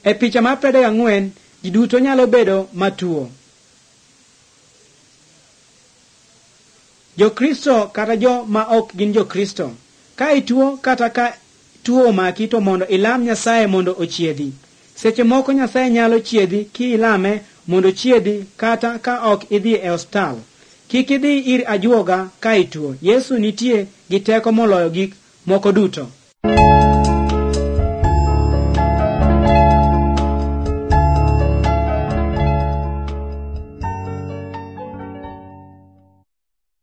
E picha mar 34 ji duto nyalo bedo matuo. Jokristo kata jo ma ok gin jokristo, ka ituo kata ka tuo omaki to mondo ilam Nyasaye mondo ochiedhi. Seche moko Nyasaye nyalo chiedhi ki ilame mondo chiedhi kata ka ok idhi e ostal. Kik idhi ir ajuoga ka ituo. Yesu nitie gi teko moloyo gik moko duto.